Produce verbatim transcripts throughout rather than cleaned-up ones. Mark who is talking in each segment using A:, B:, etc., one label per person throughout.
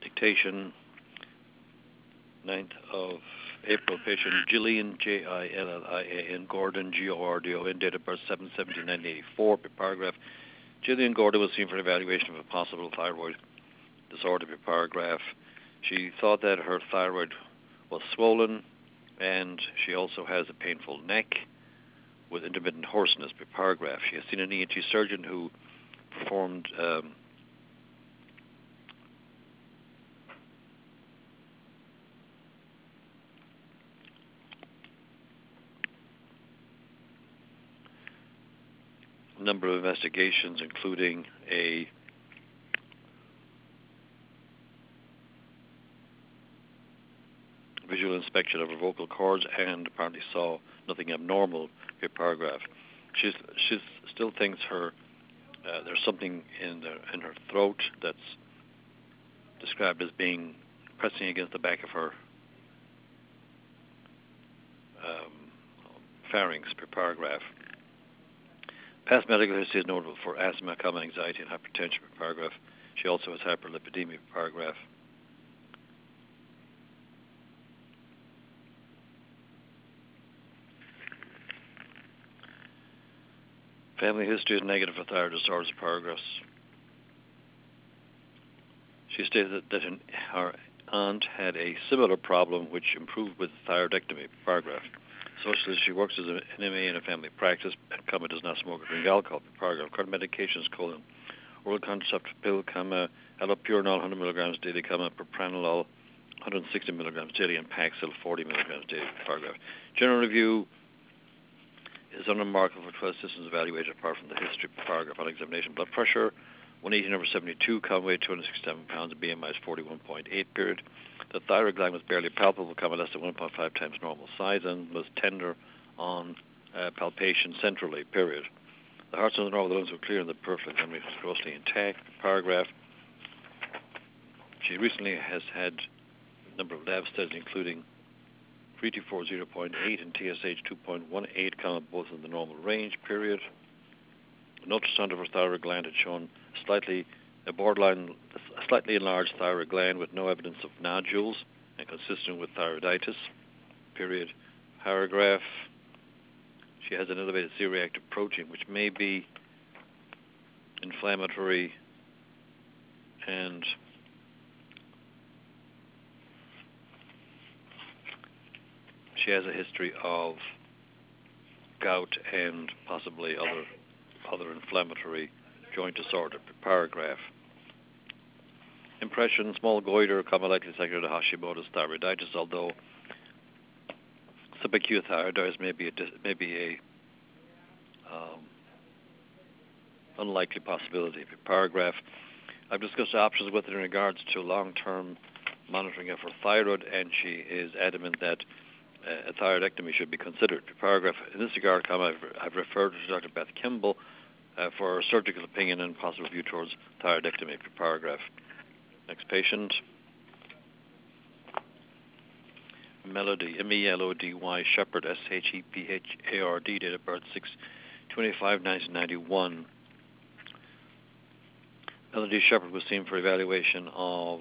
A: dictation, ninth of April, patient Jillian, J I L L I A N, Gordon, G O R D O N, date of birth seven seventeen nineteen eighty-four, paragraph. Jillian Gordon was seen for evaluation of a possible thyroid disorder, paragraph. She thought that her thyroid was swollen, and she also has a painful neck with intermittent hoarseness, paragraph. She has seen an E N T surgeon who performed um, a number of investigations, including a visual inspection of her vocal cords, and apparently saw nothing abnormal, paragraph. She's, she still thinks her uh, there's something in, the, in her throat that's described as being pressing against the back of her um, pharynx, per paragraph. Past medical history is notable for asthma, common anxiety, and hypertension, per paragraph. She also has hyperlipidemia, per paragraph. Family history is negative for thyroid disorders, paragraphs. She stated that, that an, her aunt had a similar problem which improved with thyroidectomy, paragraph. Socially, she works as an M A in a family practice, and comma, does not smoke or drink alcohol, paragraph. Current medications, colon, oral contraceptive pill, comma, allopurinol, one hundred milligrams daily, comma, propranolol, one hundred sixty milligrams daily, and Paxil, forty milligrams daily, paragraph. General review is unremarkable for twelve systems evaluated apart from the history, paragraph. On examination, blood pressure, one eighty over seventy-two, comma, weight two hundred sixty-seven pounds, B M I is forty-one point eight, period. The thyroid gland was barely palpable, comma, less than one point five times normal size, and was tender on uh, palpation centrally, period. The heart sounds normal, the lungs were clear, and the peripheral examination was grossly intact, paragraph. She recently has had a number of lab studies, including three T four zero point eight and T S H two point one eight, comma, both in the normal range, period. An ultrasound of her thyroid gland had shown slightly a borderline, a slightly enlarged thyroid gland with no evidence of nodules and consistent with thyroiditis, period. Paragraph. She has an elevated C-reactive protein, which may be inflammatory, and she has a history of gout and possibly other other inflammatory joint disorder, paragraph. Impression, small goiter, comma, likely secondary to Hashimoto's thyroiditis, although subacute thyroiditis may be a, may be a um, unlikely possibility, paragraph. I've discussed options with her in regards to long-term monitoring of her thyroid, and she is adamant that uh, a thyroidectomy should be considered, paragraph. In this regard, comma, I've, I've referred to Doctor Beth Kimball uh, for surgical opinion and possible view towards thyroidectomy, paragraph. Next patient. Melody, M E L O D Y, Shepherd, S H E P H A R D, date of birth six twenty-five nineteen ninety-one. Melody Shepherd was seen for evaluation of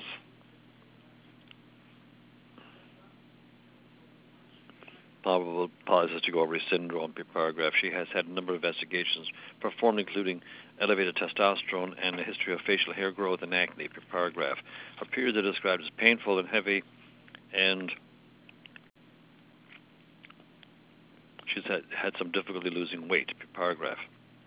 A: probable polycystic ovary syndrome, paragraph. She has had a number of investigations performed, including elevated testosterone and a history of facial hair growth and acne, paragraph. Her periods are described as painful and heavy, and she's had, had some difficulty losing weight, paragraph.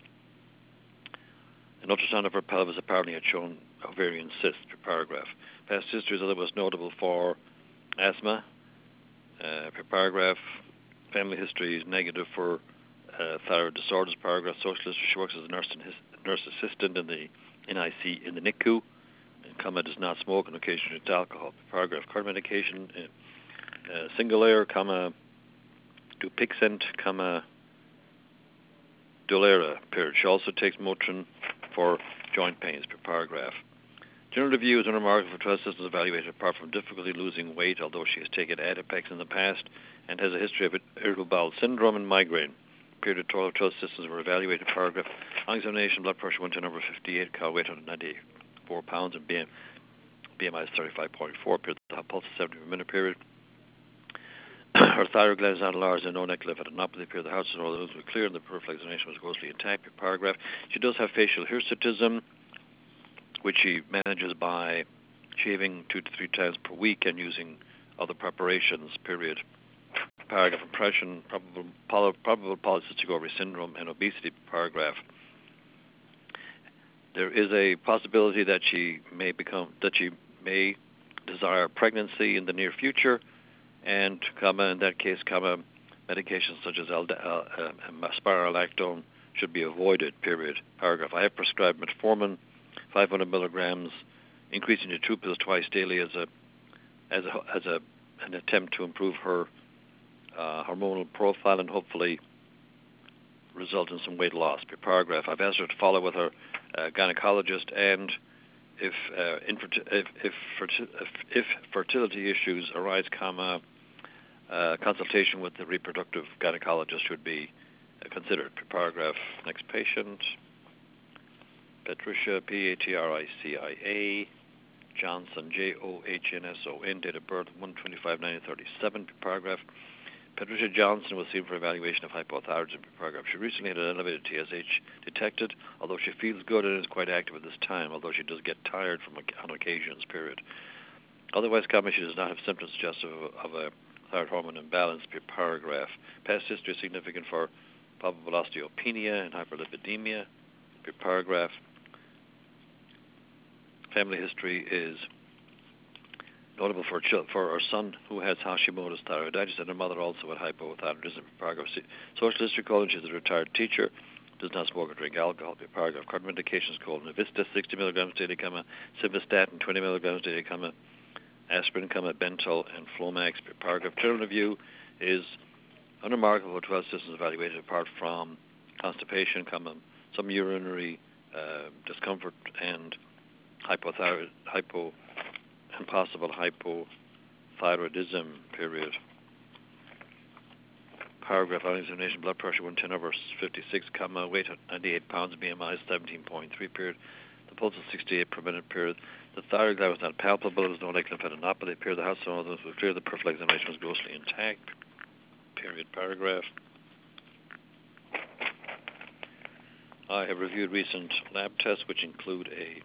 A: An ultrasound of her pelvis apparently had shown ovarian cysts, paragraph. Past history is otherwise notable for asthma, uh, paragraph. Family history is negative for uh, thyroid disorders, paragraph. Social history, she works as a nurse and his, nurse assistant in the N I C in the N I C U, and comma, does not smoke and occasionally drink alcohol, paragraph. Current medication, uh, uh, single layer, comma, Dupixent, comma, Dulera, period. She also takes Motrin for joint pains, per paragraph. General review is unremarkable for twelve systems evaluated apart from difficulty losing weight, although she has taken Adipex in the past and has a history of irritable bowel syndrome and migraine. Period of twelve, twelve systems were evaluated, paragraph. On examination, blood pressure went to number fifty-eight, cal weight one hundred ninety-four pounds, and B B M I is thirty-five point four, period. The pulse is seventy per minute, period. Her thyroid gland is not enlarged and no neck lymphadenopathy, period. The heart and all those were clear and the peripheral examination was grossly intact, paragraph. She does have facial hirsutism, which she manages by shaving two to three times per week and using other preparations, period. Paragraph. Impression, probable, poly, probable polycystic ovary syndrome and obesity, paragraph. There is a possibility that she may become, that she may desire pregnancy in the near future, and comma, in that case, comma, medications such as alda, uh, uh, spironolactone should be avoided, period. Paragraph. I have prescribed metformin, five hundred milligrams, increasing to two pills twice daily as a as a as a an attempt to improve her uh, hormonal profile and hopefully result in some weight loss. Paragraph. I've asked her to follow with her uh, gynecologist, and if, uh, inferti- if, if, ferti- if if fertility issues arise, comma, uh, consultation with the reproductive gynecologist should be uh, considered. Paragraph. Next patient. Patricia, P A T R I C I A, Johnson, J O H N S O N, date of birth one twenty-five nineteen thirty-seven, paragraph. Patricia Johnson was seen for evaluation of hypothyroidism, paragraph. She recently had an elevated T S H detected, although she feels good and is quite active at this time, although she does get tired from on occasions, period. Otherwise, comma, she does not have symptoms suggestive of, of a thyroid hormone imbalance, paragraph. Past history is significant for probable osteopenia and hyperlipidemia, paragraph. Family history is notable for for our son who has Hashimoto's thyroiditis and her mother also had hypothyroidism. Paragraph. Social history: colon, she's a retired teacher, does not smoke or drink alcohol. Paragraph. Current medications: colon, Navista sixty milligrams daily, comma, simvastatin twenty milligrams daily, comma, aspirin, comma, Bentyl and Flomax. Paragraph. General review is unremarkable for twelve systems evaluated apart from constipation, comma, some urinary uh, discomfort and hypothyroid, hypo, and possible hypothyroidism, period. Paragraph. On examination, blood pressure one ten over fifty-six, comma, weight at ninety-eight pounds, B M I seventeen point three, period. The pulse is sixty-eight per minute, period. The thyroid gland was not palpable. There was no neck lymphadenopathy, period. The house and all those were clear. The peripheral examination was grossly intact, period. Paragraph. I have reviewed recent lab tests, which include a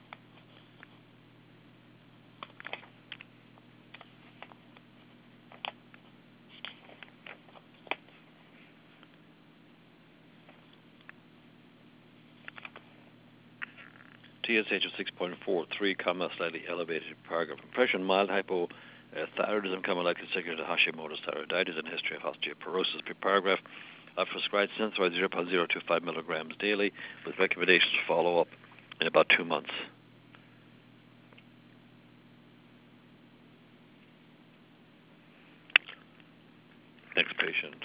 A: T S H of six point four three, comma, slightly elevated, paragraph. Impression: mild hypothyroidism, comma, likely secondary to Hashimoto's thyroiditis and history of osteoporosis, paragraph. I've prescribed Synthroid zero point zero two five milligrams daily with recommendations to follow up in about two months. Next patient.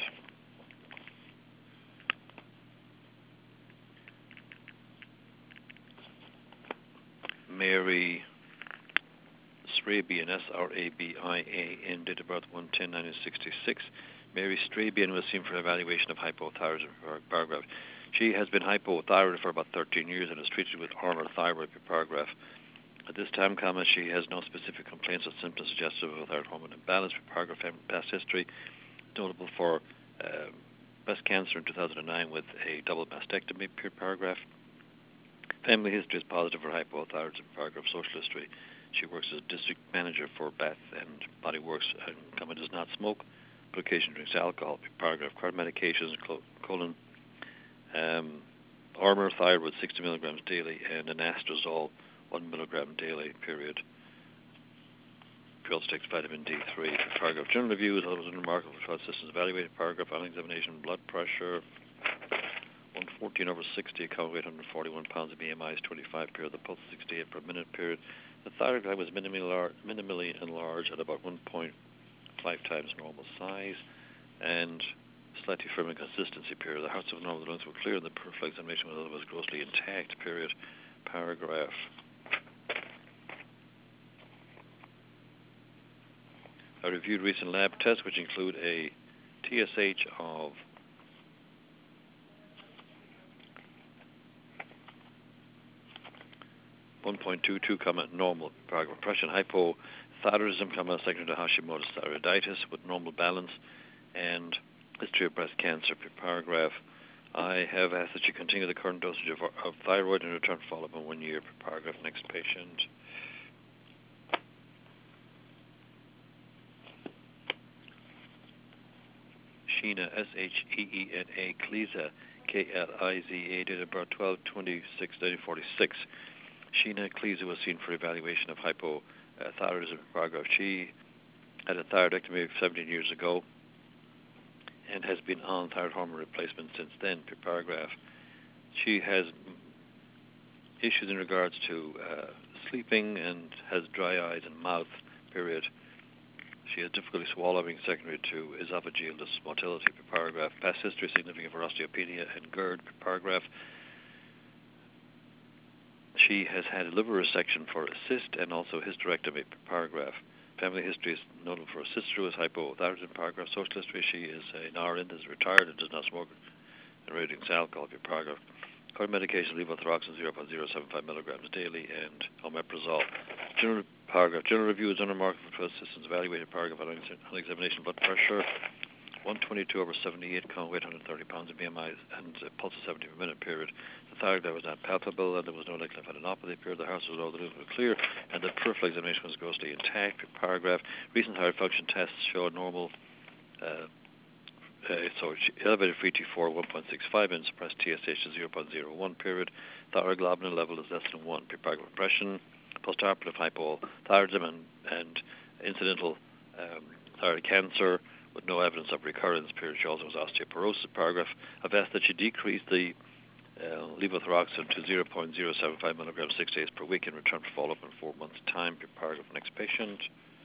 A: Mary Srabian, S R A B I A N, date of birth one ten nineteen sixty-six. Mary Strabian was seen for evaluation of hypothyroidism, paragraph. She has been hypothyroid for about thirteen years and is treated with Armour thyroid, paragraph. At this time, comma, she has no specific complaints or symptoms suggestive of thyroid hormone imbalance, paragraph. Past history, notable for uh, breast cancer in two thousand nine with a double mastectomy, paragraph. Family history is positive for hypothyroidism, paragraph. Social history: she works as a district manager for Bath and Body Works and comma, does not smoke, but occasionally drinks alcohol, paragraph. Current medications: colon, um, Armour thyroid sixty milligrams daily and anastrozole one milligram daily, period. She also takes vitamin D three, paragraph. General review is always unremarkable for twelve systems evaluated, paragraph. On examination, blood pressure one fourteen over sixty, count weight one hundred forty-one pounds, B M I is twenty-five, period. The pulse sixty-eight per minute, period. The thyroid gland was minimally, lar- minimally enlarged at about one point five times normal size and slightly firm in consistency, period. The hearts of normal, the lungs were clear, and the peripheral examination was otherwise grossly intact, period. Paragraph. I reviewed recent lab tests, which include a T S H of one point two two, normal paragraph. Depression, hypothyroidism, secondary to Hashimoto's thyroiditis with normal balance, and history of breast cancer, paragraph. I have asked that you continue the current dosage of, of thyroid and return follow-up in one year, paragraph. Next patient. Sheena, S H E E N A, Kliza, K L I Z A, date of birth twelve twenty-six nineteen forty-six. Sheena Kliza was seen for evaluation of hypothyroidism, paragraph. She had a thyroidectomy seventeen years ago and has been on thyroid hormone replacement since then, paragraph. She has issues in regards to uh, sleeping and has dry eyes and mouth, period. She has difficulty swallowing secondary to esophageal motility, paragraph. Past history significant for osteopenia and GERD, paragraph. She has had a liver resection for a cyst and also hysterectomy, paragraph. Family history is notable for a sister who is hypothyroidism, paragraph. Social history, she is an R N, is retired and does not smoke and reducing alcohol, paragraph. Current medication, levothyroxine zero point zero seven five milligrams daily and omeprazole. General paragraph. General review is unremarkable for twelve systems evaluated, paragraph. On examination, blood pressure one twenty-two over seventy-eight, weight one hundred thirty pounds, and B M I and uh, pulse of seventy per minute, period. The thyroid was not palpable, and there was no likely lymphadenopathy, period. The heart was low, the lymph was clear, and the peripheral examination was grossly intact, paragraph. Recent thyroid function tests show normal. Uh, Uh, so elevated free T four one point six five and suppressed T S H to zero point zero one, period. Thyroglobulin level is less than one, paragraph. Depression, postoperative hypothyroidism and, and incidental um, thyroid cancer with no evidence of recurrence, period. She also has osteoporosis, paragraph. I've asked that you decrease the uh, levothyroxine to zero point zero seven five milligrams six days per week and return for follow-up in four months' time, paragraph. Next patient.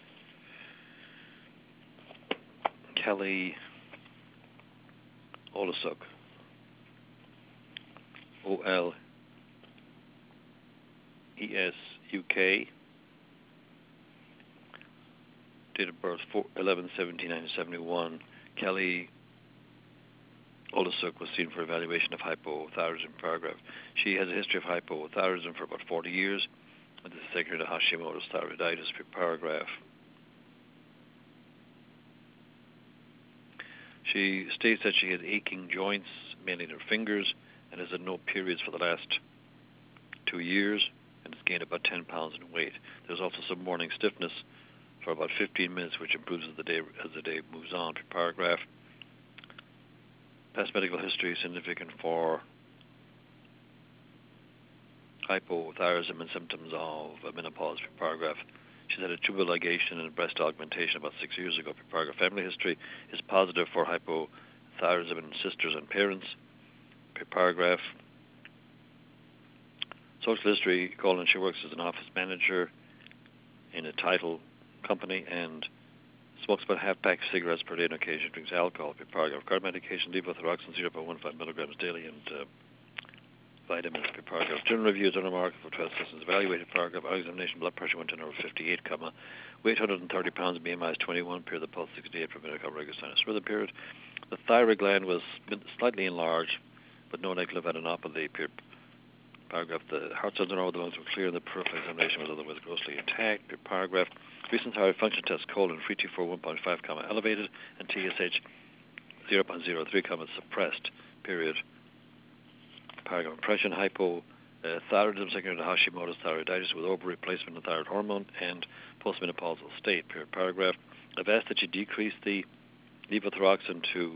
A: Kelly Olasuk, O L E S U K, date of birth eleven seventeen nineteen seventy-one. Kelly Olasuk was seen for evaluation of hypothyroidism, paragraph. She has a history of hypothyroidism for about forty years, and this is secondary to Hashimoto's thyroiditis, paragraph. She states that she has aching joints, mainly in her fingers, and has had no periods for the last two years, and has gained about ten pounds in weight. There's also some morning stiffness for about fifteen minutes, which improves as the day as the day moves on, paragraph. Past medical history is significant for hypothyroidism and symptoms of menopause, paragraph. She's had a tubal ligation and breast augmentation about six years ago, paragraph. Family history is positive for hypothyroidism in sisters and parents, paragraph. Social history, colon, she works as an office manager in a title company and smokes about half pack of cigarettes per day and occasionally drinks alcohol, paragraph. Current medication, levothyroxine zero point one five milligrams daily and uh, vitamins, paragraph. General review is unremarkable for twelve systems evaluated, paragraph. On examination, blood pressure one ten over fifty-eight, comma, weight one hundred thirty pounds, B M I is twenty-one, period. The pulse sixty-eight per minute, regular sinus rhythm, period. The thyroid gland was slightly enlarged, but no negative lymphadenopathy, period. Paragraph. The heart cells and all the lungs were clear, and the peripheral examination was otherwise grossly intact, paragraph. Recent thyroid function test, colon, free T four one point five, comma, elevated, and T S H zero point zero three, comma, suppressed, period. Paragraph. Depression, hypothyroidism, secondary to Hashimoto's thyroiditis with over replacement of thyroid hormone and postmenopausal state, period. Paragraph. I've asked that you decrease the levothyroxine to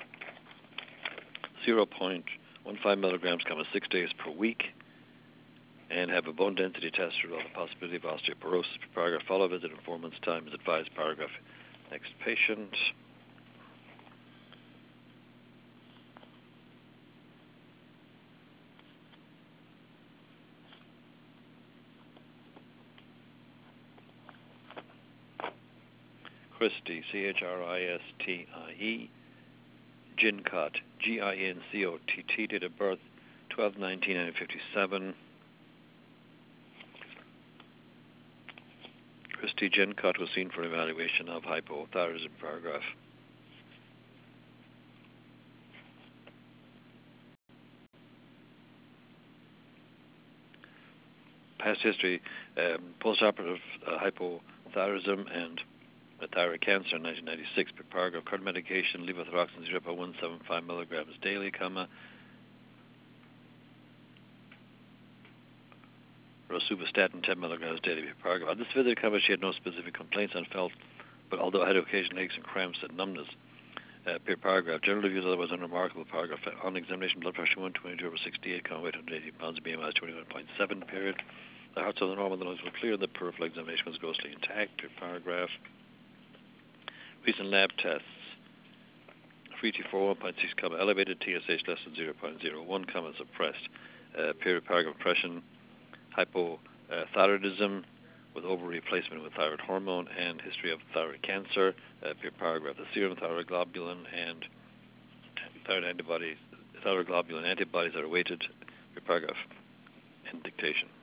A: zero point one five milligrams, comma, six days per week, and have a bone density test to rule out the possibility of osteoporosis, paragraph. Follow visit in four months' time as advised, paragraph. Next patient. Christie, C H R I S T I E, Gincott, G I N C O T T, date of birth twelve nineteen nineteen fifty-seven. Christie Gincott was seen for evaluation of hypothyroidism, paragraph. past history, um, postoperative uh, hypothyroidism and uh, thyroid cancer in nineteen ninety-six. Per paragraph, current medication, levothyroxine zero point one seven five milligrams daily, comma, rosuvastatin ten milligrams daily per paragraph. On this visit, comma, she had no specific complaints and felt, but although I had occasional aches and cramps and numbness, uh, per paragraph. General reviews otherwise unremarkable. Paragraph on examination, blood pressure one twenty-two over sixty-eight, count weight one hundred eighty pounds, B M I twenty-one point seven. Period. The hearts of the normal, the lungs were clear, and the peripheral examination was grossly intact. Per paragraph. Recent lab tests. Free T four one point six, comma, elevated, T S H less than zero point zero one, comma, suppressed. Uh, period. Paragraph impression. Hypothyroidism with ovary replacement with thyroid hormone and history of thyroid cancer. Uh, per paragraph. The serum thyroid globulin and thyroid antibodies, thyroid globulin antibodies are awaited. Per paragraph. In dictation.